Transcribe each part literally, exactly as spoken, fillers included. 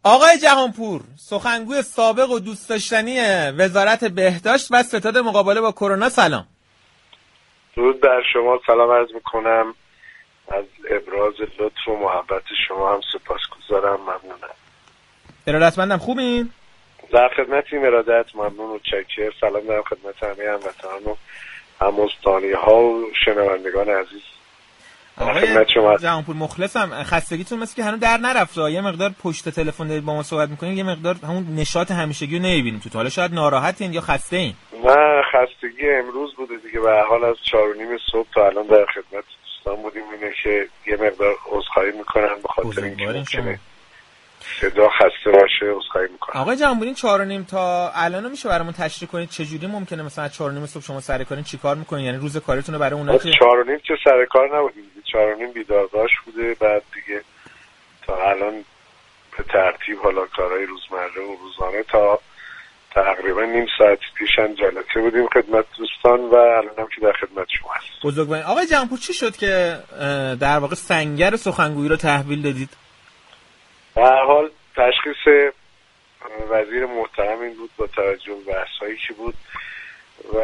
آقای جهانپور، سخنگوی سابق و دوست داشتنی وزارت بهداشت و ستاد مقابله با کرونا، سلام. درود بر شما، سلام عرض میکنم. از ابراز لطف و محبت شما هم سپاسگزارم، ممنونم. ارادتمندم. خوبین؟ در خدمتیم، ارادت، ممنون و چکر. سلام دارم خدمت همه هموطنان و هم‌استانی ها و شنوندگان عزیز. آقای جهانپور مخلصم. خستگیتون مثل که هنوز در نرفته، یه مقدار پشت تلفن دارید با ما صحبت میکنید، یه مقدار همون نشاط همیشگی رو نمیبینیم تو. حالا شاید ناراحتین یا خسته این؟ نه، خستگی امروز بوده دیگه. به هر حال از چهار و نیم صبح تا الان در خدمت دوستان بودیم. اینه که یه مقدار عذرخواهی میکنن به خاطر اینکه ممکنه صدا خسته باشه، عذرخواهی میکنم. آقای جهانپور، این چهار و نیم تا الان میشه برامون تشریح کنید چجوری ممکنه مثلا چهار و نیم صبح شما سر کارین چیکار میکنید؟ یعنی روز کاریتون رو برای اونایی که چهار و نیم که سر کار نبودیم، چهار و نیم بیدارباش بوده. بعد دیگه تا الان به ترتیب حالا کارهای روزمره و روزانه تا تقریبا نیم ساعت پیش جلسه بودیم خدمت دوستان و الانم که در خدمت شما هست. بزرگوار. آقای جهانپور، چی شد که در واقع سنگر سخنگویی رو تحویل دادید؟ به هر حال تشخیص وزیر محترم این بود با توجه به بحثایی که بود و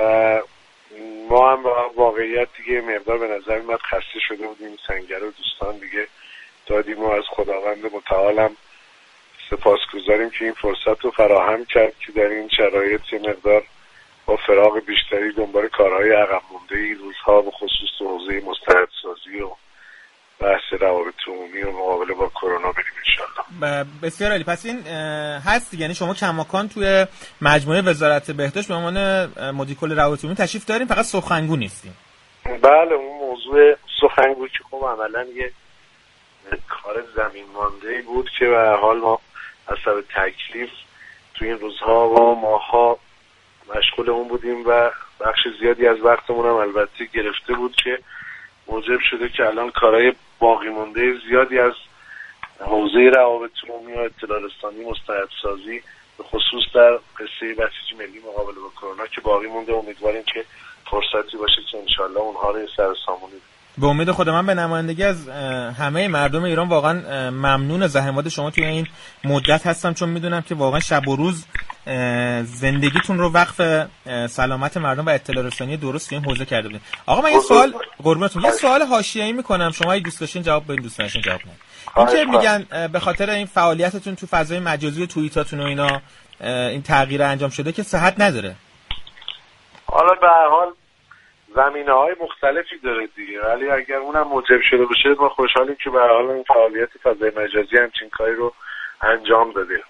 ما هم واقعیت دیگه مقدار به نظر میاد خسته شده بودیم. سنگر و دوستان دیگه دادیم و از خداوند متعالم سپاسگزاریم که این فرصت رو فراهم کرد که در این شرایط یه مقدار با فراغ بیشتری دنبال کارهای عقب مونده این روزها به خصوص تو حوزه مستندسازی و بحث روابط عمومی و مقابله با کرونا بریم انشالله. بسیار عالی. پس این هست دیگه، یعنی شما کماکان توی مجموعه وزارت بهداشت به عنوان مدیر کل روابط عمومی تشریف داریم، فقط سخنگو نیستیم. بله، اون موضوع سخنگو که خب عملاً یه کار زمین مانده بود که به هر حال ما از سبب تکلیف تو این روزها و ماها مشغول اون بودیم و بخش زیادی از وقتمون هم البته گرفته بود که موجب شده که الان کارهای باقی مونده زیادی از حوزه روابط عمومی و اطلاع رسانی مستندسازی به خصوص در قصه بسیج ملی مقابله با کرونا که باقی مونده، امیدواریم که فرصتی باشه که انشالله اونها رو سر سامونی بدیم. به امید خدا. من به نمایندگی از همه مردم ایران واقعا ممنون زحمات شما توی این مدت هستم، چون میدونم که واقعا شب و روز زندگیتون رو وقف سلامت مردم و اطلاع رسانی درست توی این حوزه کرده بودین. آقا من یه سوال قربونتون، یه سوال حاشیه‌ای میکنم، شما اگه دوست داشتین جواب بدین، دوست نداشتین جواب ندید. این که میگن به خاطر این فعالیتتون تو فضای مجازی و توییتاتون و اینا این تغییر انجام شده که صحت نداره. حالا به هر حال زمینه‌های مختلفی داره دیگه، ولی اگر اونم موجب شده باشه ما خوشحالیم که به هر حال این فعالیت فضای مجازی همچین کاری رو انجام داده.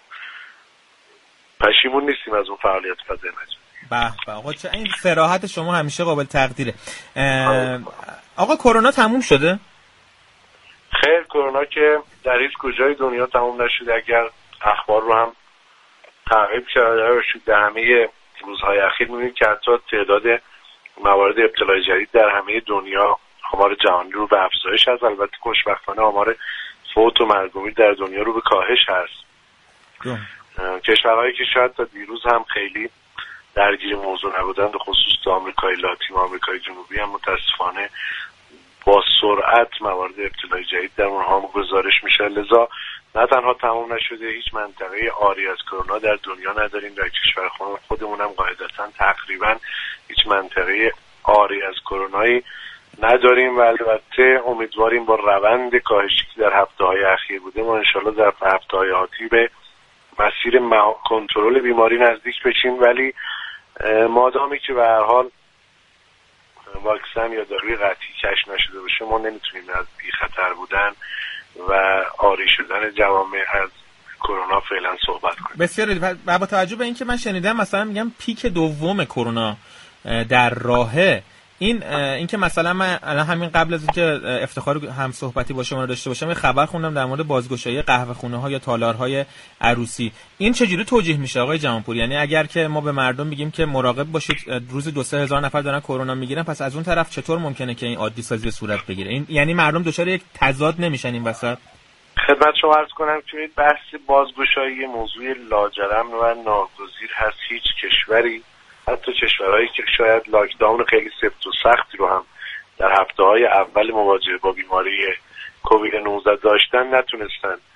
پشیمون نیستیم از اون فعالیت فضای مجازی. به به آقا، چه این صراحت شما همیشه قابل تقدیره. آقا کرونا تموم شده؟ خیر، کرونا که در هیچ کجای دنیا تموم نشده. اگر اخبار رو هم تعقیب کرده باشید در همه روزهای اخیر می‌بینید که حتی تعداد موارد ابتلای جدید در همه دنیا، آمار جهانی رو به افزایش هست. البته خوشبختانه آمار فوت و مرگ در دنیا رو به کاهش هست. کشورهایی که شاید تا دیروز هم خیلی درگیر موضوع نبودند، به خصوص تو آمریکای لاتین و آمریکای جنوبی، هم متاسفانه با سرعت موارد ابتلای جدید در اونها گزارش میشه. لذا نه تنها تمام نشده، هیچ منطقه عاری از کرونا در دنیا نداریم. در کشور خودمون هم قاعدتاً تقریباً هیچ منطقه عاری از کرونایی نداریم و البته امیدواریم با روند کاهشی که در هفته‌های اخیر بوده ما انشالله در هفته‌های آتی به مسیر کنترل بیماری نزدیک بشیم. ولی مادامی که به هر حال واکسن یا داروی قطعی کشف نشده باشه ما نمیتونیم از بی خطر بودن و عاری شدن جوامع از کرونا فعلا صحبت کنیم. بسیار عالی. و با توجه به اینکه من شنیدم مثلا میگم پیک دوم کرونا در راهه، این این که مثلا من الان همین قبل از اینکه افتخار هم صحبتی با شما رو داشته باشم یه خبر خوندم در مورد بازگشایی قهوه خونه ها یا تالارهای عروسی، این چجوری توجیه میشه آقای جهانپور؟ یعنی اگر که ما به مردم بگیم که مراقب باشید روز دو سه هزار نفر دارن کرونا میگیرن، پس از اون طرف چطور ممکنه که این عادی سازی صورت بگیره؟ این یعنی مردم دچار یک تضاد نمیشن این وسط؟ خدمت شما عرض کنم که بحث بازگشایی موضوع لاجرم و ناگزیر هست. هیچ کشوری، حتی کشورهایی که شاید لاکداون خیلی سفت و سختی رو هم در هفته‌های اول مواجهه با بیماری کووید نوزده داشتن، نتونستن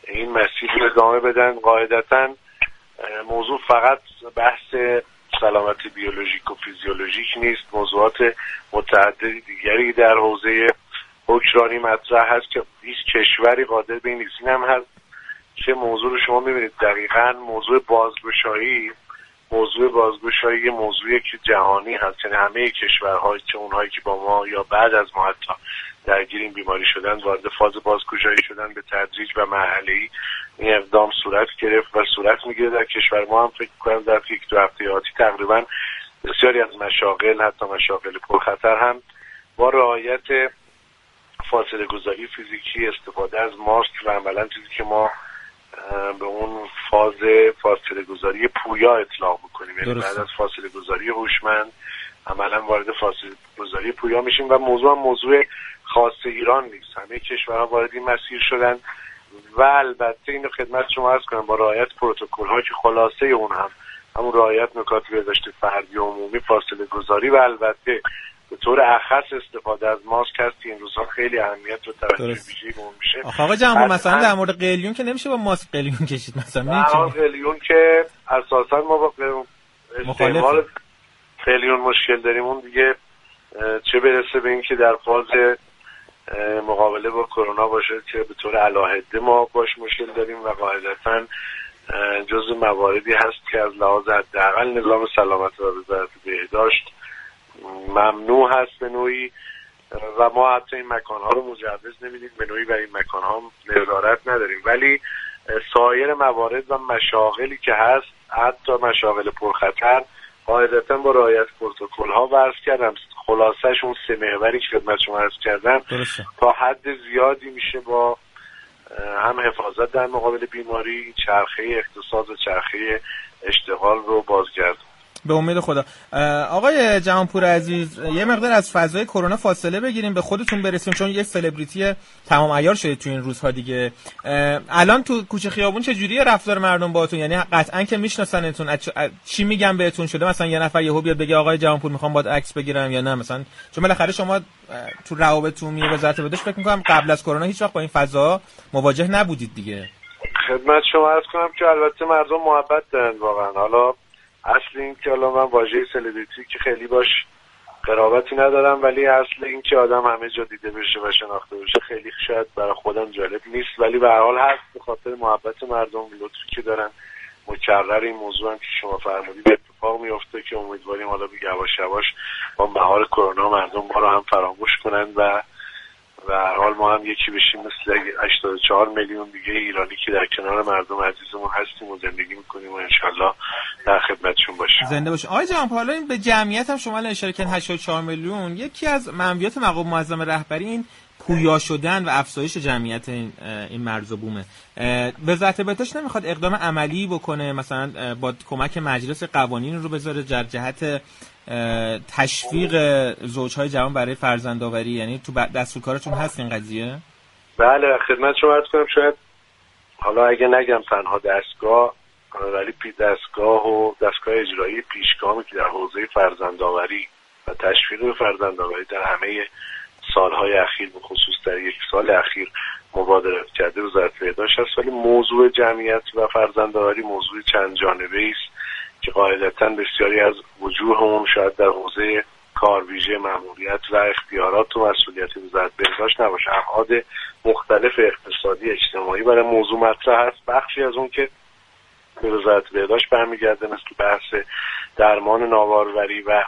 این مسیر رو ادامه بدن. قاعدتاً موضوع فقط بحث سلامت بیولوژیک و فیزیولوژیک نیست، موضوعات متعددی دیگری در حوزه حکمرانی مطرح هست که هیچ کشوری قادر به این نیست. این هم هست که موضوع رو شما می‌بینید دقیقاً موضوع بازگشایی موضوع بازگشایی یه موضوعی که جهانی هست، یعنی همه کشورها، چه اونهایی که با ما یا بعد از ما حتی درگیر این بیماری شدن وارد فاز بازگشایی شدن، به تدریج و مرحله‌ای این اقدام صورت گرفت و صورت میگیره. در کشور ما هم فکر کنم در یک دو هفته آتی تقریبا بسیاری از مشاغل، حتی مشاغل پرخطر هم با رعایت فاصله گذاری فیزیکی، استفاده از ماسک و عملا چیزی که ما به اون فاز فاصله گذاری پویا اطلاق بکنیم، یعنی بعد از فاصله گذاری هوشمند عملا وارد فاصله گذاری پویا میشیم. و موضوع هم موضوع خاص ایران نیست، همه کشورها وارد این مسیر شدن و البته اینو خدمت شما عرض کنم با رعایت پروتکل‌ها که خلاصه اون هم همون رعایت نکات بهداشت فردی و عمومی، فاصله گذاری و البته به طور اخص استفاده از ماسک هست که این روزها خیلی اهمیت و توجه ویژه‌ای به اون میشه. آقا جمهور مثلا در مورد قلیون که نمیشه با ماسک قلیون کشید مثلا، نه قلیون که اساسا ما با استعمال قلیون مشکل داریم، اون دیگه چه برسه به این که در فاز مقابله با کرونا باشه که به طور علاهده ما باش مشکل داریم و قاعدتاً جزء مواردی هست که از لحاظ حداقل نظام سلامت و وزارت بهداشت ممنوع هست به نوعی و ما حتی این مکانها رو مجوز نمیدیم به نوعی و این مکانها نظارت نداریم. ولی سایر موارد و مشاغلی که هست، حتی مشاغل پرخطر، قاعدتاً با رعایت پروتکل‌ها ورز کردم. خلاصش اون سه محوری که خدمت شما عرض کردم تا حد زیادی میشه با هم حفاظت در مقابل بیماری، چرخه اقتصاد و چرخه اشتغال رو بازگردون. به امید خدا. آقای جهانپور عزیز، یه مقدار از فضای کرونا فاصله بگیریم، به خودتون برسیم، چون یه سلبریتی تمام عیار شدید تو این روزها دیگه. الان تو کوچه خیابون چه جوریه رفتار مردم باهاتون؟ یعنی قطعاً که میشناسنتون، چی میگن بهتون؟ شده مثلا یه نفر یهو بیاد بگه آقای جهانپور میخوام باهات عکس بگیرم یا نه؟ مثلا چون بالاخره شما تو روابط عمومی وزارت بهداشت فکر می‌کنم قبل از کرونا هیچ وقت با این فضا مواجه نبودید دیگه. خدمت شما عرض کنم که البته مردم محبت دارن واقعا. حالا اصل این که حالا من واژه سلبریتی که خیلی باش قرابتی ندارم، ولی اصل این که آدم همه جا دیده بشه و شناخته بشه خیلی شاید برای خودم جالب نیست، ولی به هر حال هست به خاطر محبت مردم، لطفی که دارن. مکرر این موضوع هم که شما فرمودید اتفاق میفته که امیدواریم حالا یواش یواش با مهار کرونا مردم ما رو هم فراموش کنن و و هر حال ما هم یکی بشیم مثل هشتاد و چهار میلیون دیگه ایرانی که در کنار مردم عزیزمون هستیم و زندگی میکنیم و انشالله در خدمتشون باشیم. زنده باشیم. آقای جهانپور، حالا این به جمعیت هم شما اشاره کردین هشتاد و چهار میلیون، یکی از منویات مقام معظم رهبری این پویا شدن و افزایش جمعیت این این مرز و بومه. وزارت بهداشت نمیخواد اقدام عملی بکنه، مثلا با کمک مجلس قوانین رو بذاره در جهت تشویق زوجهای جوان برای فرزندآوری؟ یعنی تو دستور کارتون هست این قضیه؟ بله، خدمت شما عرض کنم شاید حالا اگه نگم تنها دستگاه، ولی پی دستگاه و دستگاه اجرایی پیشگامی که در حوزه فرزندآوری و تشویق فرزندآوری در همه سالهای اخیر به خصوص در یک سال اخیر مبادرت کرده وزارت بهداشت است، ولی موضوع جمعیت و فرزندآوری موضوع چند جانبه‌ای است که قاعدتاً بسیاری از وجوهمون شاید در حوزه کار ویژه مأموریت و اختیارات و مسئولیت وزارت بهداشت نباشه. ابعاد مختلف اقتصادی اجتماعی برای موضوع مطرح است، بخشی از اون که به وزارت بهداشت برمیگرده مثل بحث درمان ناباروری و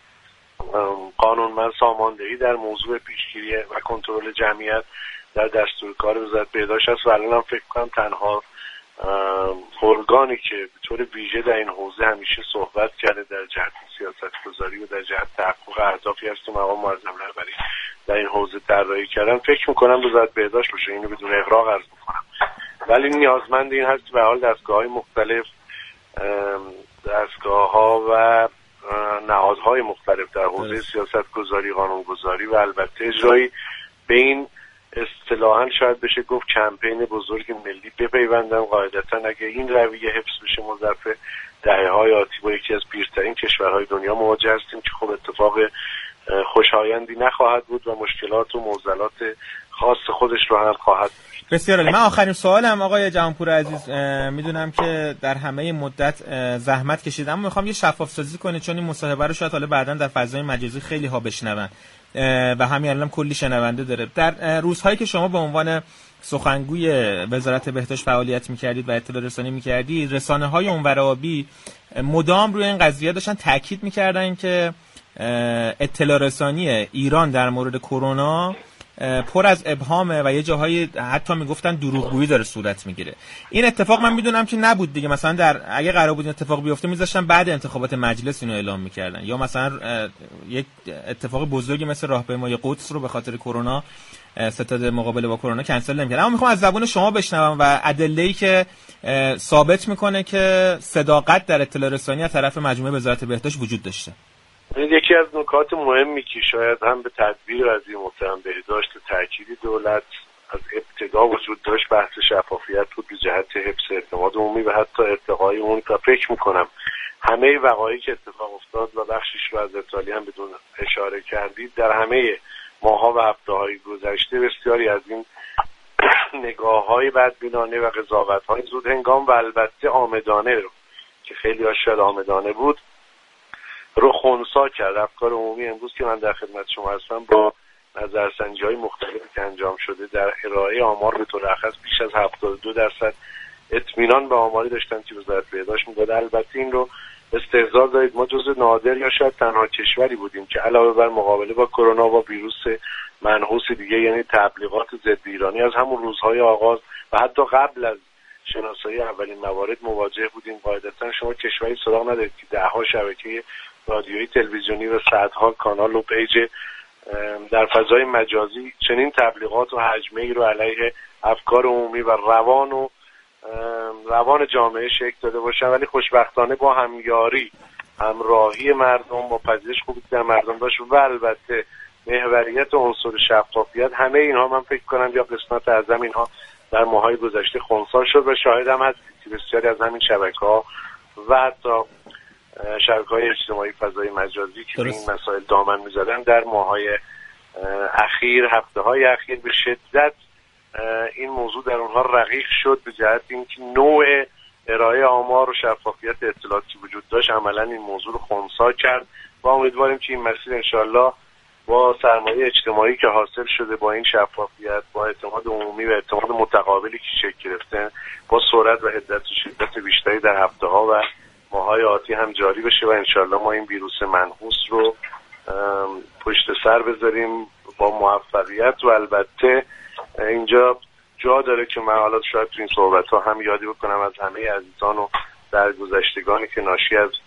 قانونمند ساماندهی در موضوع پیشگیری و کنترل جمعیت در دستورکار وزارت بهداشت است و الان هم فکر کنم تنها ارگانی که به طور ویژه در این حوزه همیشه صحبت کرده در جهت سیاست‌گذاری و در جهت تحقق اهدافی است و مقام معظم رهبری در این حوزه طراحی کردن، فکر می‌کنم وزارت بهداشت باشه. اینو بدون اغراق عرض می‌کنم، ولی نیازمند این هست به حال دستگاه‌های مختلف، دستگاه‌ها و نهادهای مختلف در حوزه سیاست‌گذاری، قانون‌گذاری و البته اجرایی به این اصطلاحاً شاید بشه گفت کمپین بزرگ ملی بپیوندن. قاعدتاً اگه این رویه حفظ بشه ما ظرف دهه‌های آتی با یکی از پیرترین کشورهای دنیا مواجه هستیم که خب اتفاق خوشایندی نخواهد بود و مشکلات و معضلات خاص خودش رو هم خواهد داشت. بسیار عالی. من آخرین سوالم آقای جهانپور عزیز، میدونم که در همه مدت زحمت کشیدم، اما میخوام یه شفاف سازی کنه، چون این مصاحبه رو شاید حالا بعداً در فضای مجازی خیلی ها بشنون و همین الانم کلی شنونده داره. در روزهایی که شما به عنوان سخنگوی وزارت بهداشت فعالیت میکردید و اطلاع رسانی میکردید، رسانه‌های اونور آبی مدام روی این قضیه داشتن تاکید میکردن که اطلاع رسانی ایران در مورد کرونا پر از ابهامه و یه جاهایی حتی میگفتن دروغگویی داره صورت میگیره. این اتفاق من میدونم که نبود دیگه، مثلا در اگه قرار بود این اتفاق بیفته میذاشتن بعد انتخابات مجلس اینو اعلام میکردن، یا مثلا یک اتفاق بزرگی مثل راهپیمایی قدس رو به خاطر کرونا ستاد مقابله با کرونا کنسل نمیکردن. اما میخوام از زبون شما بشنوم و ادله‌ای که ثابت میکنه که صداقت در اطلاع رسانی از طرف مجموعه وزارت بهداشت وجود داشته. یکی از نکات مهمی که شاید هم به تدبیر وزیر محترم بهداشت تأکید دولت از ابتدا وجود داشت بحث شفافیت بود به جهت حفظ اعتماد عمومی و حتی ارتقای اون. و فکر میکنم همه وقایعی که اتفاق افتاد و بخشش رو از ارتالی هم بدون اشاره کردید در همه ماها و هفته‌های گذشته بسیاری از این نگاه‌های بدبینانه و قضاوت‌های زود هنگام و البته آمدانه رو که خیلی ها شاید آمدانه بود رو خنثی کرد. افکار عمومی امروز که من در خدمت شما هستم با نظرسنجی‌های مختلفی که انجام شده در ارائه آمار به طور اخص بیش از هفتاد و دو درصد اطمینان به آماری داشتن که وزارت بهداشت می‌داد. البته این رو استحضار دارید ما جزو نادر یا شاید تنها کشوری بودیم که علاوه بر مقابله با کرونا و ویروس منحوس دیگه یعنی تبلیغات ضد ایرانی از همون روزهای آغاز و حتی قبل از شناسایی اولین موارد مواجه بودیم. قاعدتا شما کشوری سراغ ندارید که ده‌ها شبکه رادیویی، تلویزیونی و صدها کانال و پیج در فضای مجازی چنین تبلیغات و هجمه‌ای رو علیه افکار عمومی و روان و روان جامعه شکل داده باشن، ولی خوشبختانه با همیاری، همراهی مردم، با پذیرش خوبی در مردم داشت و البته محوریت و عنصر شفافیت، همه اینها من فکر کنم یا قسمت اعظم اینها در ماهای گذشته خنثی شد و شاهدم هست که بسیاری از همین شبکه‌ها و حتی شبکه‌های اجتماعی فضای مجازی که این مسائل دامن می‌زدن در ماهای اخیر، هفته‌های اخیر به شدت این موضوع در اونها رقیق شد به جهت اینکه نوع ارائه آمار و شفافیت اطلاعاتی وجود داشت عملاً این موضوع رو خنثی کرد و امیدواریم که این مسیر انشالله با سرمایه اجتماعی که حاصل شده، با این شفافیت، با اعتماد عمومی و اعتماد متقابلی که شکل گرفته، با سرعت و حدت و شدت بیشتری در هفته‌ها و ماهای آتی هم جاری بشه و انشالله ما این ویروس منحوس رو پشت سر بذاریم با موفقیت. و البته اینجا جا داره که من حالا شاید تو این صحبت ها هم یادی بکنم از همه عزیزان و درگذشتگانی که ناشی از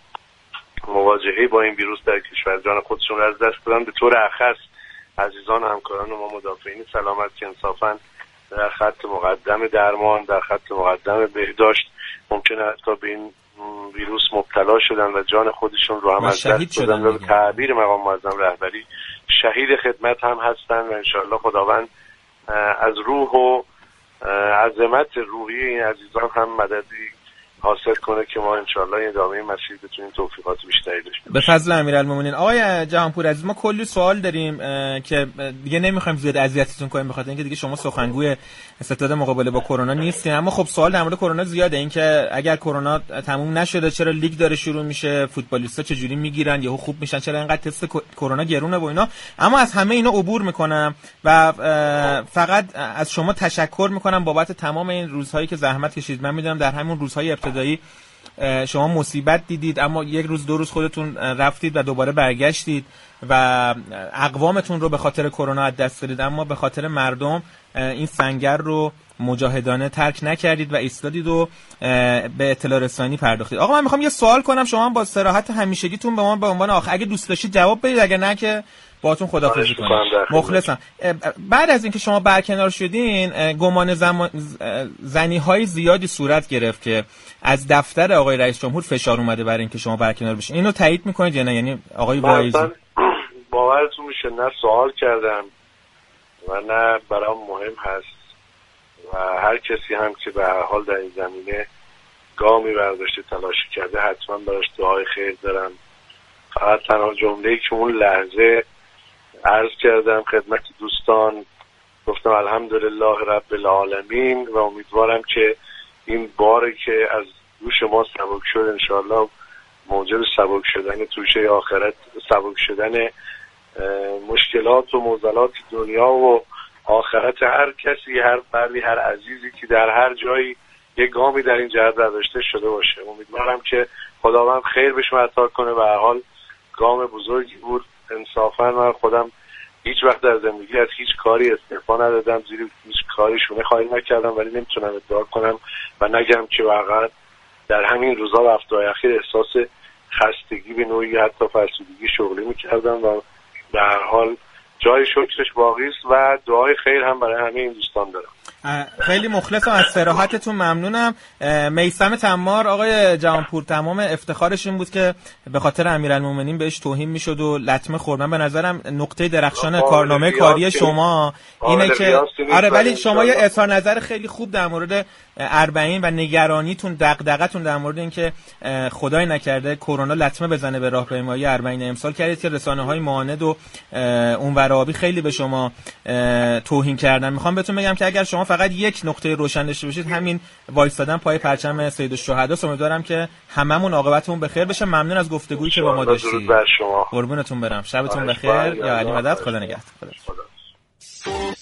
مواجهه با این ویروس در کشور جان خودشون رو از دست دادن، به طور اخص عزیزان و همکاران ما مدافعین سلامت که انصافاً در خط مقدم درمان، در خط مقدم بهداشت ممکنه حتی به این ویروس مبتلا شدن و جان خودشون رو هم از دست دادن و به تعبیر مقام معظم رهبری شهید خدمت هم هستن و انشاءالله خداوند از روح و عظمت روحی این عزیزان هم مددی حاصل کنه که ما انشاءالله این ادامه مسیر بتونیم توفیقات بیشتری داشته باشیم. به فضل امیرالمومنین. آقای جهانپور عزیز، ما کلی سوال داریم که دیگه نمیخوایم زیاد اذیتتون کنیم بخاطر اینکه دیگه شما سخنگوی ستاد مقابله با کرونا نیستین، اما خب سوال در مورد کرونا زیاده. این که اگر کرونا تموم نشده چرا لیگ داره شروع میشه، فوتبالیستا چه جوری میگیرن یهو خوب میشن، چرا اینقدر تست کرونا گرونه و اینا. اما از همه اینا عبور میکنم و فقط از شما تشکر میکنم بابت تمام این روزهایی که زحمت کشید. من میدونم در همون روزهای ابتدایی شما مصیبت دیدید، اما یک روز دو روز خودتون رفتید و دوباره برگشتید و اقوامتون رو به خاطر کرونا از دست دادید، اما به خاطر مردم این سنگر رو مجاهدانه ترک نکردید و ایستادید و به اطلاع رسانی پرداختید. آقا من میخوام یه سوال کنم، شما با صراحت همیشگیتون به ما به عنوان آخر اگه دوست داشتید جواب بدید، اگر نه که باهاتون خداحافظی کنم. مخلصم. بعد از اینکه شما برکنار شدین گمان زنی های زیادی صورت گرفت که از دفتر آقای رئیس جمهور فشار اومده برای اینکه شما برکنار بشین. اینو تایید میکنید یا نه؟ یعنی آقای وایزی باورتون میشه نه سوال کردم و نه برام مهم هست و هر کسی هم که به هر حال در این زمینه گامی برداشته تلاشی کرده حتما براش دعای خیر دارم. فقط تنها جمله‌ای که اون لحظه عرض کردم خدمت دوستان گفتم الحمدلله رب العالمین و امیدوارم که این باری که از روش ما سبک شد انشاءالله موجب سبک شدن توشه آخرت، سبک شدن مشکلات و معضلات دنیا و آخرت هر کسی، هر فردی، هر عزیزی که در هر جایی یک گامی در این جهت برداشته شده باشه. امیدوارم که خداوند خیر بهش عطا کنه. و هر حال گام بزرگی بود. انصافا من خودم هیچ وقت در زندگی از هیچ کاری استعفا ندادم، زیر هیچ کاری شونه خالی نکردم، ولی نمیتونم ادعا کنم و نگم که واقعا در همین روزا و هفته‌های اخیر احساس خستگی به نوعی حتی فرسودگی شغلی میکردم و در هر حال جای شکرش باقی است و دعای خیر هم برای همه این دوستان دارم. خیلی مخلصم، از صراحتتون ممنونم. میثم تمار آقای جهانپور، تمام افتخارش این بود که به خاطر امیرالمومنین بهش توهین میشد و لطمه خورد. من به نظرم نقطه درخشان کارنامه کاری شما اینه که آره، ولی شما یه اظهار نظر خیلی خوب در مورد اربعین و نگرانیتون، دغدغتون در مورد اینکه خدای نکرده کرونا لطمه بزنه به راهپیمایی اربعین امسال کردید که رسانه‌های معاند و اونورابی خیلی به شما توهین کردن. میخوام بهتون بگم که اگر شما فقط یک نقطه روشن داشته باشید همین وایسادن پای پرچم سید الشهدا. امیدوارم که هممون عاقبتمون بخیر بشه. ممنون از گفتگویی که با ما داشتید. قربونتون برم. شبتون بخیر. یا علی مدد. خدا نگهدار.